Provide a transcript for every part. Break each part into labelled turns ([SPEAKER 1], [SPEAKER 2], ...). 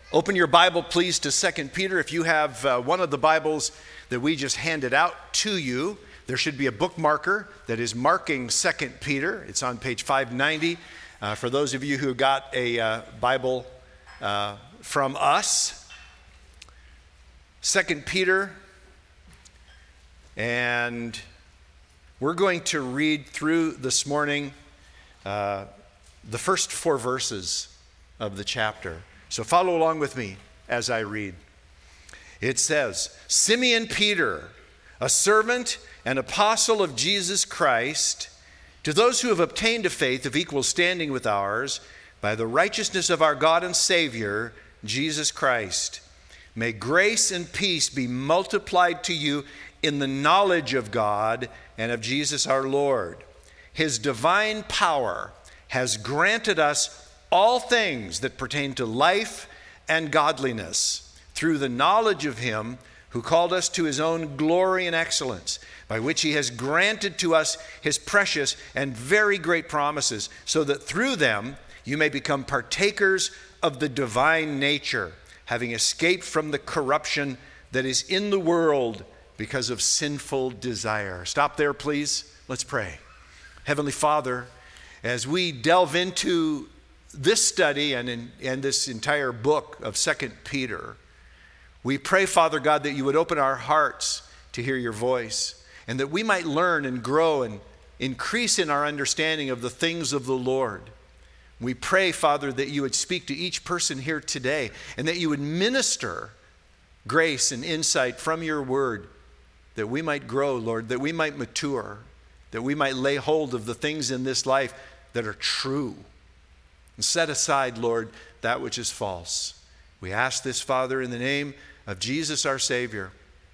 [SPEAKER 1] Open your Bible, please, to 2 Peter. If you have one of the Bibles that we just handed out to you, there should be a bookmarker that is marking 2 Peter. It's on page 590. For those of you who got a Bible from us, 2 Peter, and we're going to read through this morning the first 4 verses of the chapter. So follow along with me as I read. It says, Simeon Peter, a servant and apostle of Jesus Christ, to those who have obtained a faith of equal standing with ours, by the righteousness of our God and Savior, Jesus Christ. May grace and peace be multiplied to you in the knowledge of God and of Jesus our Lord. His divine power has granted us all things that pertain to life and godliness through the knowledge of him who called us to his own glory and excellence, by which he has granted to us his precious and very great promises, so that through them you may become partakers of the divine nature, having escaped from the corruption that is in the world because of sinful desire. Stop there, please. Let's pray. Heavenly Father, as we delve into this study and this entire book of 2 Peter, we pray, Father God, that you would open our hearts to hear your voice, and that we might learn and grow and increase in our understanding of the things of the Lord. We pray, Father, that you would speak to each person here today, and that you would minister grace and insight from your word, that we might grow, Lord, that we might mature, that we might lay hold of the things in this life that are true, and set aside, Lord, that which is false. We ask this, Father, in the name of Jesus our Savior.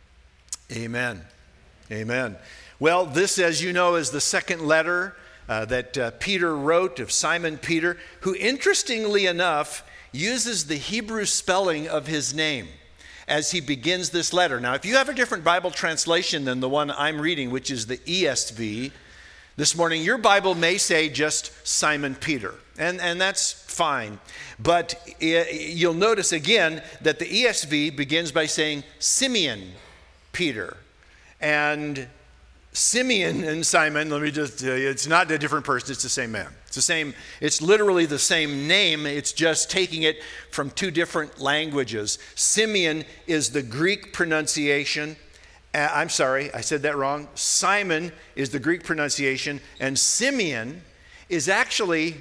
[SPEAKER 1] Amen. Amen. Well, this, as you know, is the second letter that Peter wrote of Simon Peter, who, interestingly enough, uses the Hebrew spelling of his name as he begins this letter. Now, if you have a different Bible translation than the one I'm reading, which is the ESV, this morning, your Bible may say just Simon Peter, and that's fine. But you'll notice again that the ESV begins by saying Simeon Peter. And Simeon and Simon, let me just tell you, it's not a different person, it's the same man. It's literally the same name, it's just taking it from 2 different languages. Simeon is the Greek pronunciation. I'm sorry, I said that wrong. Simon is the Greek pronunciation, and Simeon is actually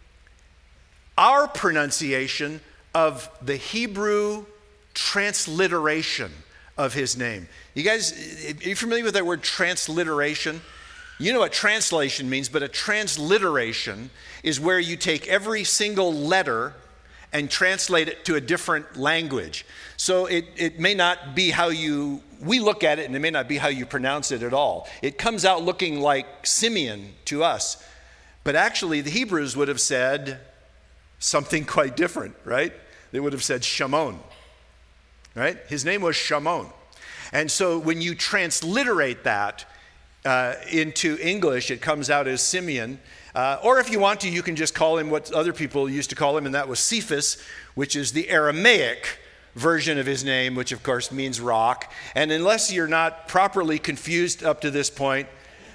[SPEAKER 1] our pronunciation of the Hebrew transliteration of his name. You guys, are you familiar with that word transliteration? You know what translation means, but a transliteration is where you take every single letter and translate it to a different language. So it may not be how we look at it, and it may not be how you pronounce it at all. It comes out looking like Simeon to us. But actually, the Hebrews would have said something quite different, right? They would have said Shimon, right? His name was Shimon. And so when you transliterate that into English, it comes out as Simeon. Or if you want to, you can just call him what other people used to call him, and that was Cephas, which is the Aramaic version of his name, which of course means rock. And unless you're not properly confused up to this point,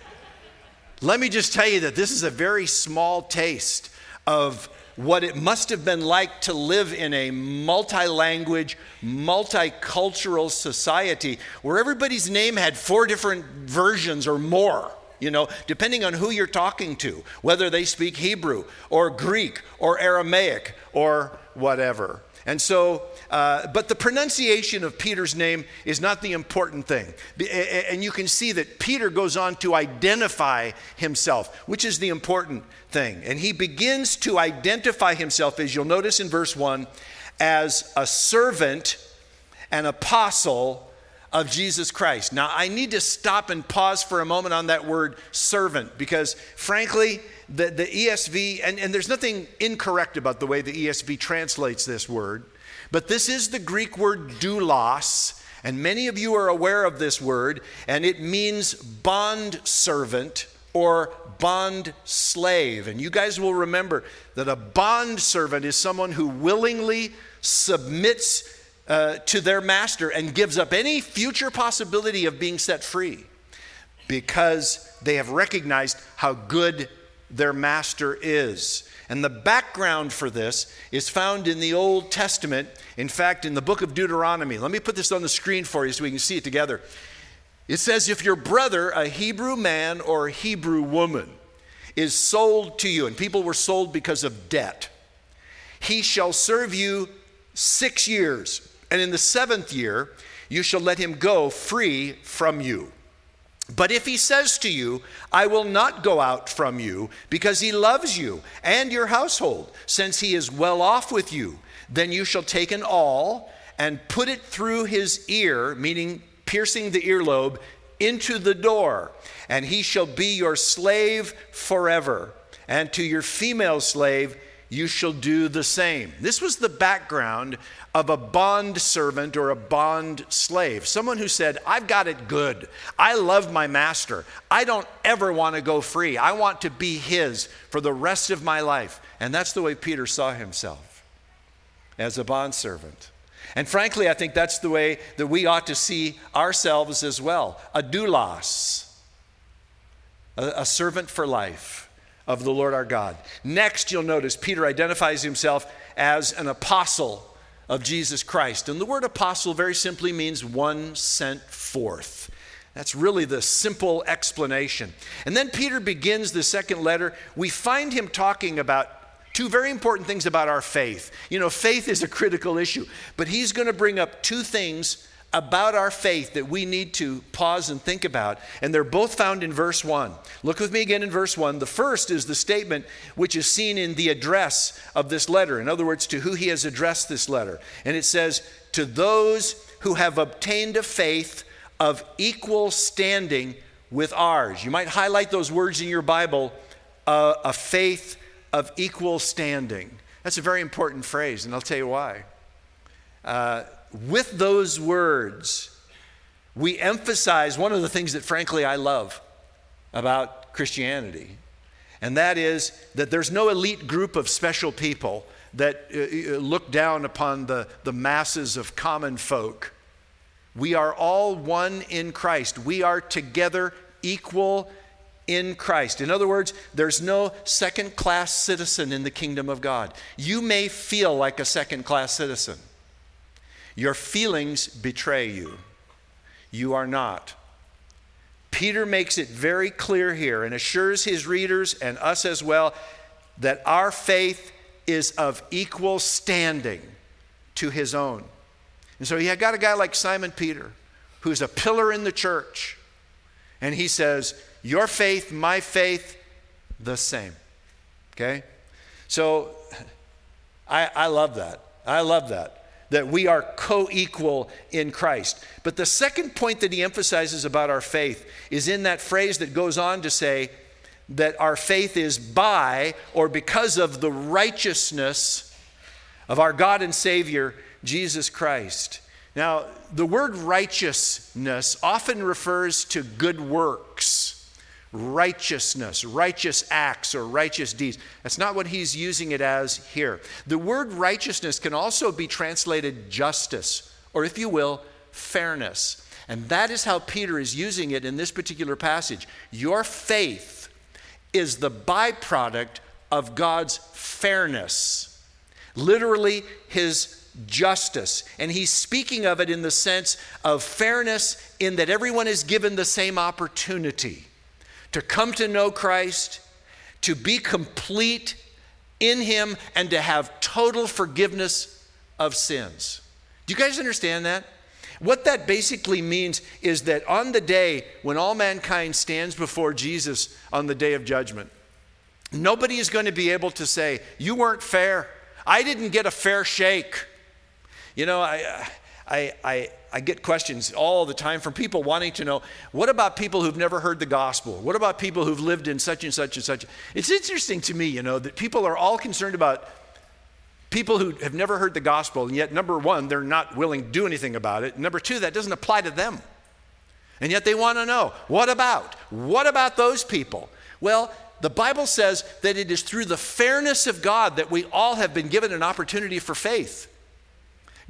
[SPEAKER 1] let me just tell you that this is a very small taste of what it must have been like to live in a multi-language, multicultural society where everybody's name had 4 different versions or more, depending on who you're talking to, whether they speak Hebrew or Greek or Aramaic or whatever. And so, but the pronunciation of Peter's name is not the important thing. And you can see that Peter goes on to identify himself, which is the important thing. And he begins to identify himself, as you'll notice in verse 1, as a servant and apostle of Jesus Christ. Now, I need to stop and pause for a moment on that word servant, because frankly, the ESV, and there's nothing incorrect about the way the ESV translates this word, but this is the Greek word doulos, and many of you are aware of this word, and it means bond servant or bond slave. And you guys will remember that a bond servant is someone who willingly submits to their master and gives up any future possibility of being set free because they have recognized how good their master is. And the background for this is found in the Old Testament. In fact, in the book of Deuteronomy. Let me put this on the screen for you so we can see it together. It says, if your brother, a Hebrew man or a Hebrew woman, is sold to you, and people were sold because of debt, he shall serve you 6 years, and in the 7th year you shall let him go free from you. But if he says to you, I will not go out from you, because he loves you and your household, since he is well off with you, then you shall take an awl and put it through his ear, meaning piercing the earlobe, into the door, and he shall be your slave forever. And to your female slave you shall do the same. This was the background of a bond servant or a bond slave. Someone who said, I've got it good. I love my master. I don't ever want to go free. I want to be his for the rest of my life. And that's the way Peter saw himself, as a bond servant. And frankly, I think that's the way that we ought to see ourselves as well. A doulos, a servant for life of the Lord our God. Next, you'll notice Peter identifies himself as an apostle of Jesus Christ. And the word apostle very simply means one sent forth. That's really the simple explanation. And then Peter begins the second letter. We find him talking about two very important things about our faith. You know, faith is a critical issue, but he's going to bring up two things about our faith that we need to pause and think about, and they're both found in verse 1. Look with me again in verse 1. The first is the statement which is seen in the address of this letter. In other words, to who he has addressed this letter. And it says, to those who have obtained a faith of equal standing with ours. You might highlight those words in your Bible, a faith of equal standing. That's a very important phrase, and I'll tell you why. With those words, we emphasize one of the things that frankly I love about Christianity, and that is that there's no elite group of special people that look down upon the masses of common folk. We are all one in Christ. We are together equal in Christ. In other words, there's no second-class citizen in the kingdom of God. You may feel like a second-class citizen. Your feelings betray you. You are not. Peter makes it very clear here and assures his readers and us as well that our faith is of equal standing to his own. And so you got a guy like Simon Peter, who's a pillar in the church, and he says, your faith, my faith, the same. Okay? So I love that. I love that we are co-equal in Christ. But the second point that he emphasizes about our faith is in that phrase that goes on to say that our faith is by or because of the righteousness of our God and Savior, Jesus Christ. Now, the word righteousness often refers to good works. Righteousness, righteous acts, or righteous deeds. That's not what he's using it as here. The word righteousness can also be translated justice, or if you will, fairness. And that is how Peter is using it in this particular passage. Your faith is the byproduct of God's fairness, literally his justice. And he's speaking of it in the sense of fairness in that everyone is given the same opportunity to come to know Christ, to be complete in him, and to have total forgiveness of sins. Do you guys understand that? What that basically means is that on the day when all mankind stands before Jesus on the day of judgment, nobody is going to be able to say, you weren't fair. I didn't get a fair shake. You know, I get questions all the time from people wanting to know, what about people who've never heard the gospel? What about people who've lived in such and such and such? It's interesting to me, you know, that people are all concerned about people who have never heard the gospel, and yet, number one, they're not willing to do anything about it. Number two, that doesn't apply to them. And yet they want to know, what about those people? Well, the Bible says that it is through the fairness of God that we all have been given an opportunity for faith.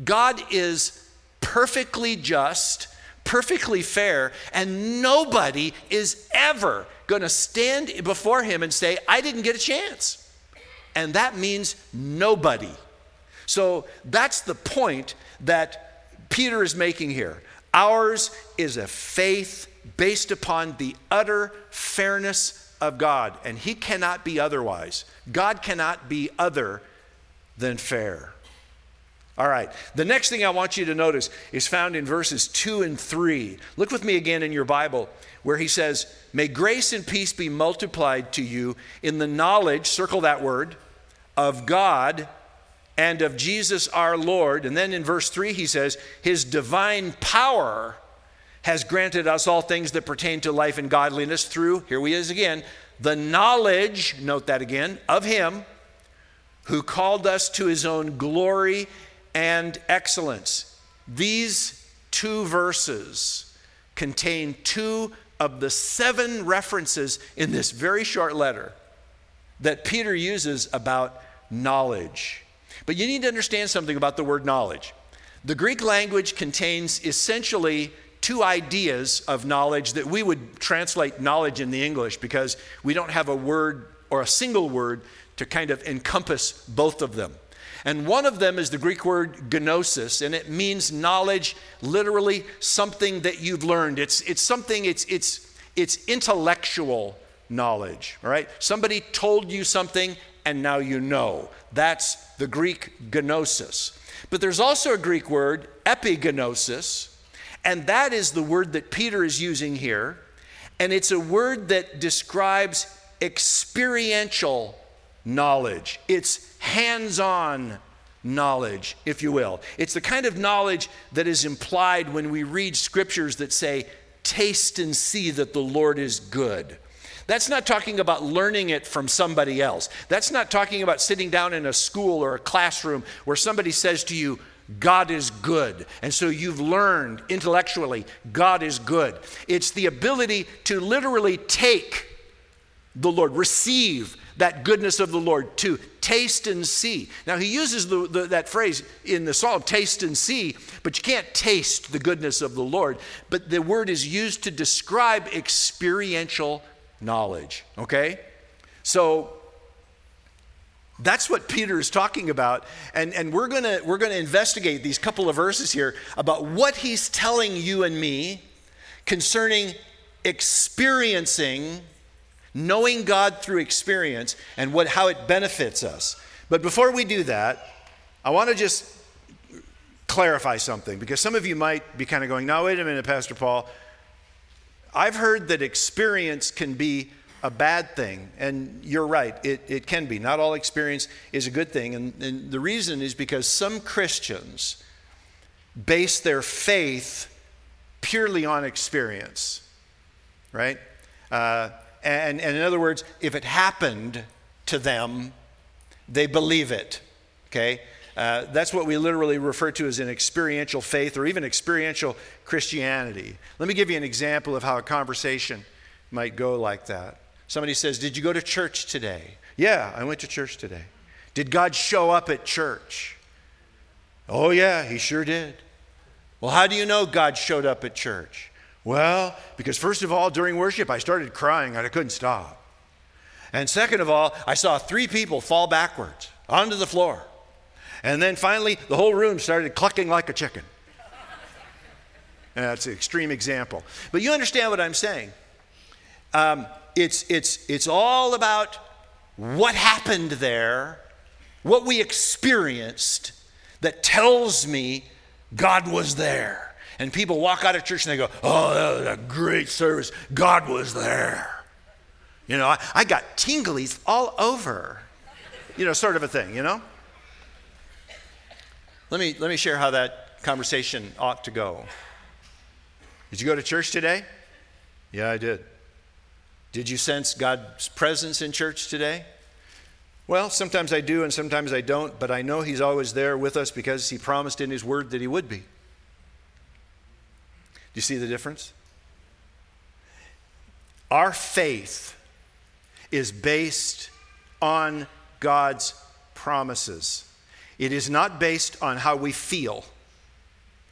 [SPEAKER 1] God is perfectly just, perfectly fair, and nobody is ever going to stand before him and say, I didn't get a chance. And that means nobody. So that's the point that Peter is making here. Ours is a faith based upon the utter fairness of God, and he cannot be otherwise. God cannot be other than fair. All right, the next thing I want you to notice is found in verses 2 and 3. Look with me again in your Bible where he says, may grace and peace be multiplied to you in the knowledge, circle that word, of God and of Jesus our Lord. And then in verse 3 he says, his divine power has granted us all things that pertain to life and godliness through, here he is again, the knowledge, note that again, of him who called us to his own glory and excellence. These two verses contain 2 of the 7 references in this very short letter that Peter uses about knowledge. But you need to understand something about the word knowledge. The Greek language contains essentially 2 ideas of knowledge that we would translate knowledge in the English because we don't have a word or a single word to kind of encompass both of them. And one of them is the Greek word gnosis, and it means knowledge, literally something that you've learned. It's intellectual knowledge, all right? Somebody told you something and now you know. That's the Greek gnosis. But there's also a Greek word, epignosis, and that is the word that Peter is using here. And it's a word that describes experiential knowledge. It's hands-on knowledge, if you will. It's the kind of knowledge that is implied when we read scriptures that say, taste and see that the Lord is good. That's not talking about learning it from somebody else. That's not talking about sitting down in a school or a classroom where somebody says to you, God is good. And so you've learned intellectually, God is good. It's the ability to literally take the Lord, receive that goodness of the Lord, to taste and see. Now he uses that phrase in the psalm, taste and see, but you can't taste the goodness of the Lord. But the word is used to describe experiential knowledge, okay? So that's what Peter is talking about, and we're gonna investigate these couple of verses here about what he's telling you and me concerning experiencing, knowing God through experience, and how it benefits us. But before we do that, I want to just clarify something, because some of you might be kind of going, now wait a minute, Pastor Paul, I've heard that experience can be a bad thing, and you're right, it can be. Not all experience is a good thing, and the reason is because some Christians base their faith purely on experience, right? And in other words, if it happened to them, they believe it, okay? That's what we literally refer to as an experiential faith or even experiential Christianity. Let me give you an example of how a conversation might go like that. Somebody says, did you go to church today? Yeah, I went to church today. Did God show up at church? Oh yeah, he sure did. Well, how do you know God showed up at church? Well, because first of all, during worship, I started crying and I couldn't stop. And second of all, I saw 3 people fall backwards onto the floor. And then finally, the whole room started clucking like a chicken. And that's an extreme example. But you understand what I'm saying. It's all about what happened there, what we experienced that tells me God was there. And people walk out of church and they go, oh, that was a great service. God was there. You know, I got tinglies all over. You know, sort of a thing, you know? Let me share how that conversation ought to go. Did you go to church today? Yeah, I did. Did you sense God's presence in church today? Well, sometimes I do and sometimes I don't, but I know he's always there with us because he promised in his word that he would be. Do you see the difference? Our faith is based on God's promises. It is not based on how we feel.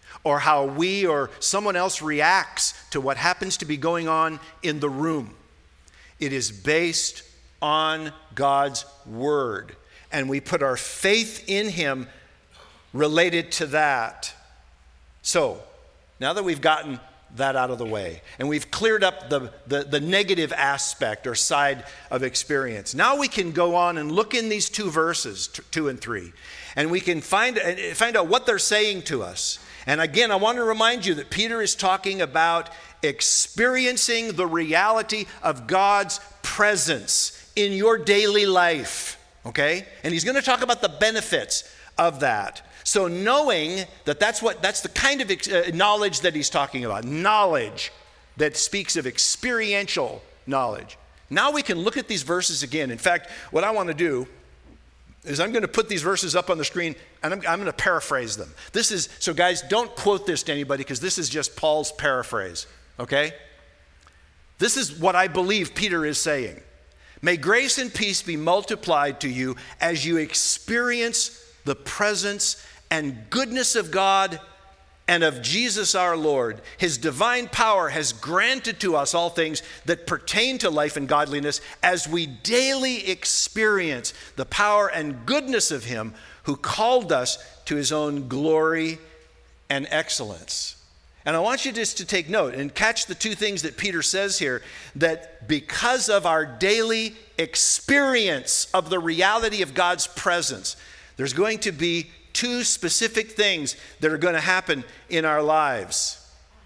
[SPEAKER 1] or how we or someone else reacts to what happens to be going on in the room. It is based on God's word, and we put our faith in him related to that. So, now that we've gotten that out of the way, and we've cleared up the negative aspect or side of experience, now we can go on and look in these two verses, 2 and 3, and we can find out what they're saying to us. And again, I want to remind you that Peter is talking about experiencing the reality of God's presence in your daily life, okay? And he's going to talk about the benefits of that. So knowing that that's the kind of knowledge that he's talking about, knowledge that speaks of experiential knowledge. Now we can look at these verses again. In fact, what I want to do is I'm going to put these verses up on the screen, and I'm going to paraphrase them. So guys, don't quote this to anybody, because this is just Paul's paraphrase, okay? This is what I believe Peter is saying. May grace and peace be multiplied to you as you experience the presence and goodness of God and of Jesus our Lord. His divine power has granted to us all things that pertain to life and godliness as we daily experience the power and goodness of him who called us to his own glory and excellence. And I want you just to take note and catch the two things that Peter says here, that because of our daily experience of the reality of God's presence, there's going to be two specific things that are going to happen in our lives.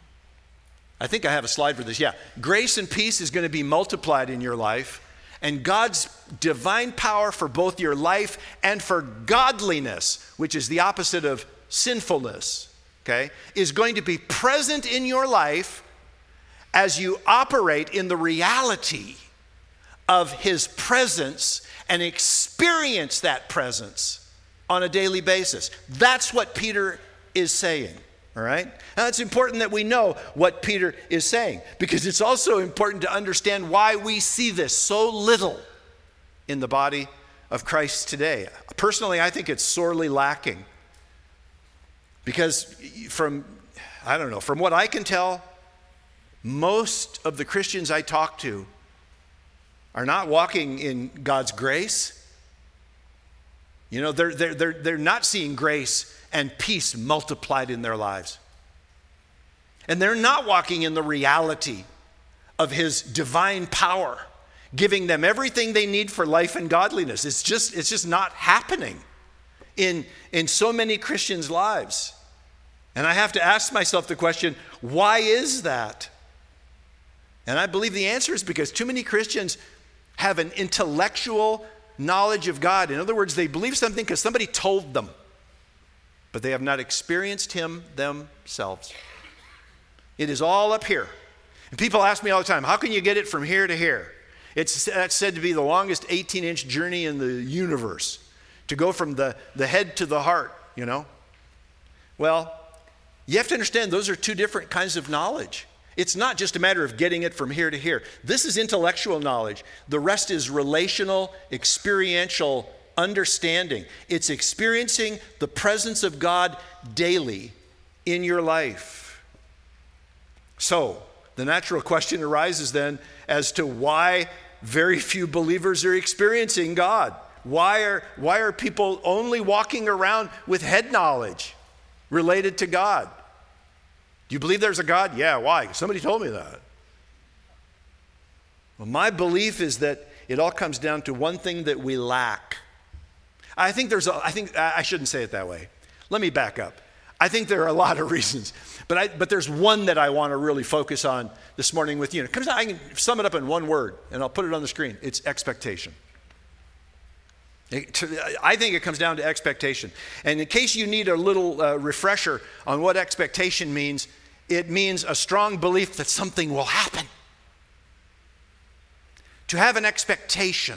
[SPEAKER 1] I think I have a slide for this. Yeah. Grace and peace is going to be multiplied in your life, and God's divine power for both your life and for godliness, which is the opposite of sinfulness, okay, is going to be present in your life as you operate in the reality of his presence and experience that presence on a daily basis. That's what Peter is saying, all right? Now, it's important that we know what Peter is saying, because it's also important to understand why we see this so little in the body of Christ today. Personally, I think it's sorely lacking, because from what I can tell, most of the Christians I talk to are not walking in God's grace. You know, they're not seeing grace and peace multiplied in their lives. And they're not walking in the reality of his divine power, giving them everything they need for life and godliness. It's just not happening in so many Christians' lives. And I have to ask myself the question, why is that? And I believe the answer is because too many Christians have an intellectual knowledge of God. In other words, they believe something because somebody told them, but they have not experienced him themselves. It is all up here. And people ask me all the time, how can you get it from here to here? That's said to be the longest 18-inch journey in the universe, to go from the head to the heart, you know? Well, you have to understand those are two different kinds of knowledge. It's not just a matter of getting it from here to here. This is intellectual knowledge. The rest is relational, experiential understanding. It's experiencing the presence of God daily in your life. So, the natural question arises then as to why very few believers are experiencing God. Why are people only walking around with head knowledge related to God? Do you believe there's a God? Yeah, why? Somebody told me that. Well, my belief is that it all comes down to one thing that we lack. I shouldn't say it that way. Let me back up. I think there are a lot of reasons, but there's one that I want to really focus on this morning with you. I can sum it up in one word, and I'll put it on the screen. It's expectation. I think it comes down to expectation. And in case you need a little refresher on what expectation means, it means a strong belief that something will happen. To have an expectation.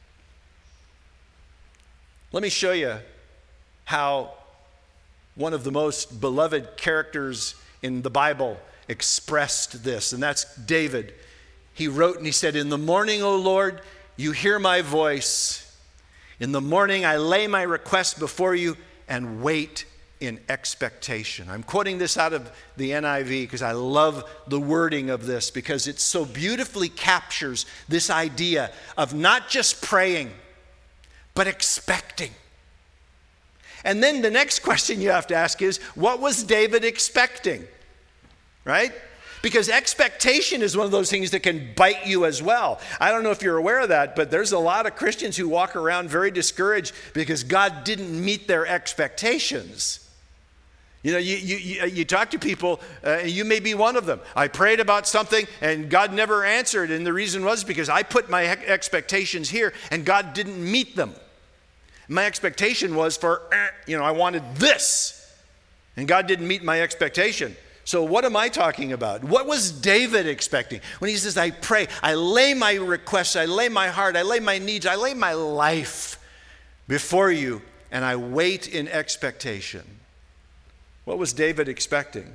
[SPEAKER 1] Let me show you how one of the most beloved characters in the Bible expressed this, and that's David. He wrote and he said, "In the morning, O Lord, you hear my voice. In the morning, I lay my request before you and wait in expectation. I'm quoting this out of the NIV because I love the wording of this, because it so beautifully captures this idea of not just praying, but expecting. And then the next question you have to ask is, what was David expecting? Right? Because expectation is one of those things that can bite you as well. I don't know if you're aware of that, but there's a lot of Christians who walk around very discouraged because God didn't meet their expectations. You know, you talk to people, you may be one of them. I prayed about something and God never answered, and the reason was because I put my expectations here and God didn't meet them. My expectation was for, I wanted this, and God didn't meet my expectation. So what am I talking about? What was David expecting? When he says, I pray, I lay my requests, I lay my heart, I lay my needs, I lay my life before you, and I wait in expectation. What was David expecting?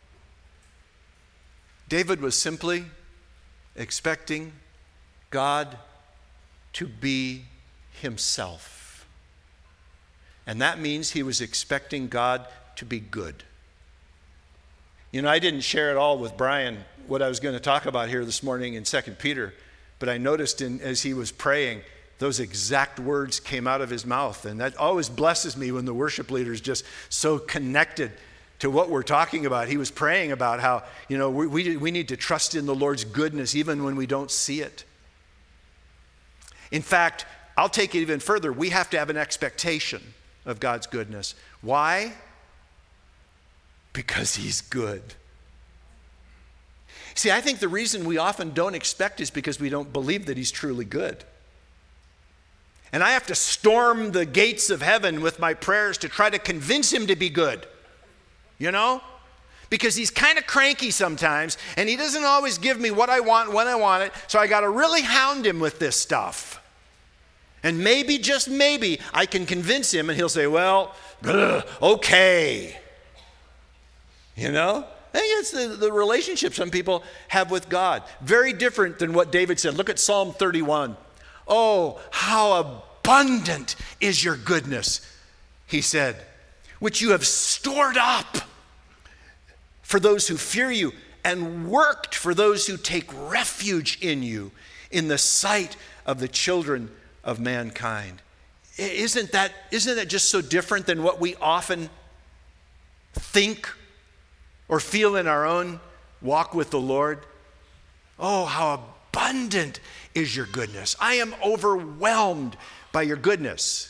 [SPEAKER 1] David was simply expecting God to be himself. And that means he was expecting God to be good. You know, I didn't share it all with Brian what I was going to talk about here this morning in 2 Peter, but I noticed as he was praying, those exact words came out of his mouth. And that always blesses me when the worship leader is just so connected to what we're talking about. He was praying about how, we need to trust in the Lord's goodness even when we don't see it. In fact, I'll take it even further. We have to have an expectation of God's goodness. Why? Because he's good. See, I think the reason we often don't expect is because we don't believe that he's truly good. And I have to storm the gates of heaven with my prayers to try to convince him to be good. Because he's kind of cranky sometimes, and he doesn't always give me what I want when I want it, so I got to really hound him with this stuff. And maybe, just maybe, I can convince him, and he'll say, well, okay. I think it's the relationship some people have with God. Very different than what David said. Look at Psalm 31. Oh, how abundant is your goodness, he said, which you have stored up for those who fear you and worked for those who take refuge in you in the sight of the children of mankind. Isn't that just so different than what we often think or feel in our own walk with the Lord? Oh, how abundant is your goodness. I am overwhelmed by your goodness.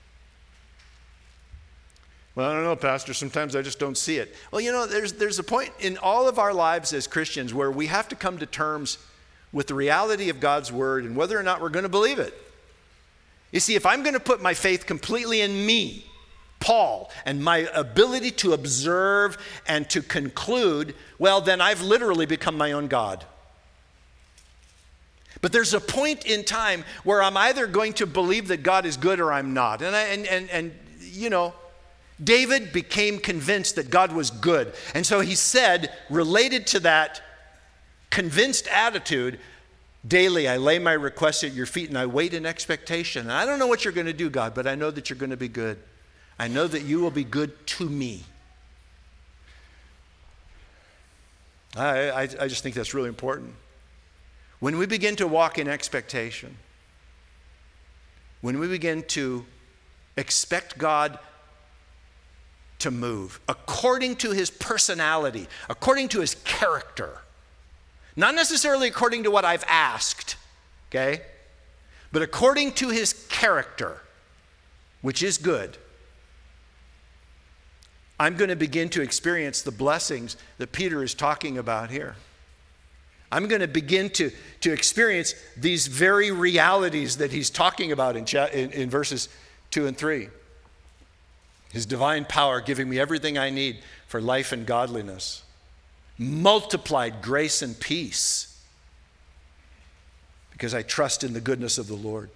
[SPEAKER 1] Well, I don't know, Pastor. Sometimes I just don't see it. Well, there's a point in all of our lives as Christians where we have to come to terms with the reality of God's word and whether or not we're going to believe it. You see, if I'm going to put my faith completely in me, Paul, and my ability to observe and to conclude, well, then I've literally become my own God. But there's a point in time where I'm either going to believe that God is good or I'm not. And David became convinced that God was good. And so he said, related to that convinced attitude, daily I lay my requests at your feet and I wait in expectation. And I don't know what you're going to do, God, but I know that you're going to be good. I know that you will be good to me. I just think that's really important. When we begin to walk in expectation, when we begin to expect God to move according to his personality, according to his character, not necessarily according to what I've asked, okay? But according to his character, which is good, I'm going to begin to experience the blessings that Peter is talking about here. I'm going to begin to experience these very realities that he's talking about in verses 2 and 3. His divine power giving me everything I need for life and godliness. Multiplied grace and peace because I trust in the goodness of the Lord.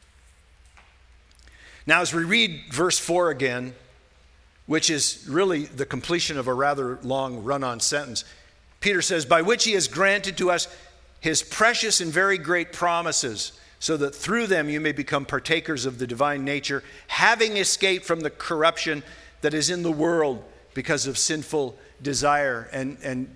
[SPEAKER 1] Now, as we read verse 4 again, which is really the completion of a rather long run-on sentence, Peter says, by which he has granted to us his precious and very great promises, so that through them you may become partakers of the divine nature, having escaped from the corruption that is in the world because of sinful desire. And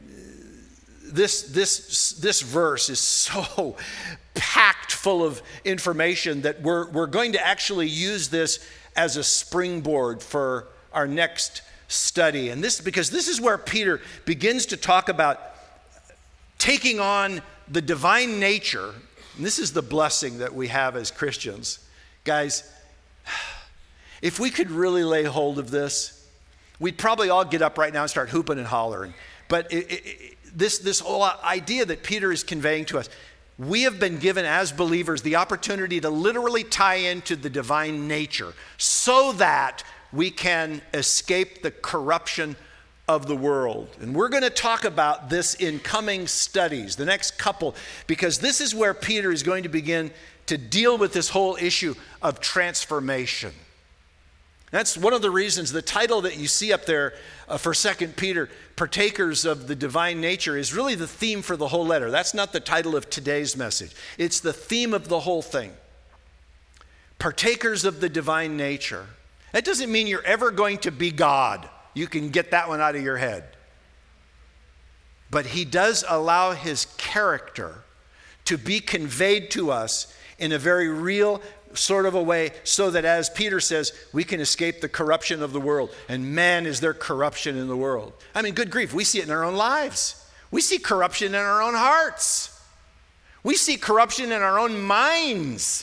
[SPEAKER 1] this verse is so packed full of information that we're going to actually use this as a springboard for our next study. And because this is where Peter begins to talk about taking on the divine nature. And this is the blessing that we have as Christians. Guys, if we could really lay hold of this, we'd probably all get up right now and start hooping and hollering. But this whole idea that Peter is conveying to us, we have been given as believers the opportunity to literally tie into the divine nature so that we can escape the corruption of the world. And we're going to talk about this in coming studies, the next couple, because this is where Peter is going to begin to deal with this whole issue of transformation. That's one of the reasons the title that you see up there for 2 Peter, Partakers of the Divine Nature, is really the theme for the whole letter. That's not the title of today's message. It's the theme of the whole thing. Partakers of the divine nature. That doesn't mean you're ever going to be God. You can get that one out of your head. But he does allow his character to be conveyed to us in a very real sort of a way, so that, as Peter says, we can escape the corruption of the world. And man, is there corruption in the world. I mean, good grief, we see it in our own lives. We see corruption in our own hearts. We see corruption in our own minds.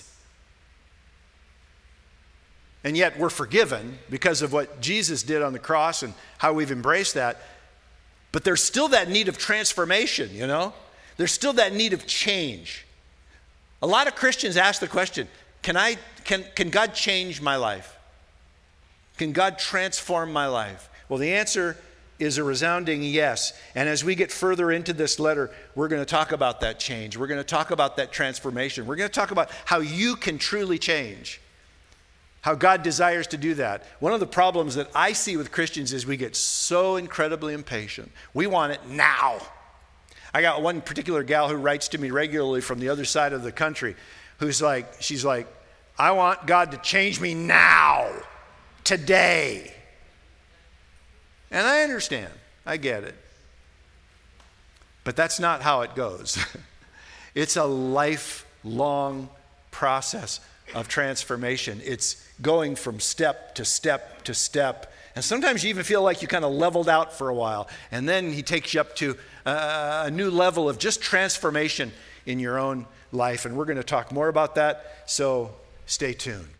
[SPEAKER 1] And yet we're forgiven because of what Jesus did on the cross and how we've embraced that. But there's still that need of transformation, you know? There's still that need of change. A lot of Christians ask the question, can God change my life? Can God transform my life? Well, the answer is a resounding yes. And as we get further into this letter, we're going to talk about that change. We're going to talk about that transformation. We're going to talk about how you can truly change, how God desires to do that. One of the problems that I see with Christians is we get so incredibly impatient. We want it now. I got one particular gal who writes to me regularly from the other side of the country, she's like, I want God to change me now, today. And I understand, I get it. But that's not how it goes. It's a lifelong process of transformation. It's going from step to step to step. And sometimes you even feel like you kind of leveled out for a while. And then he takes you up to a new level of just transformation in your own life. And we're going to talk more about that, so stay tuned.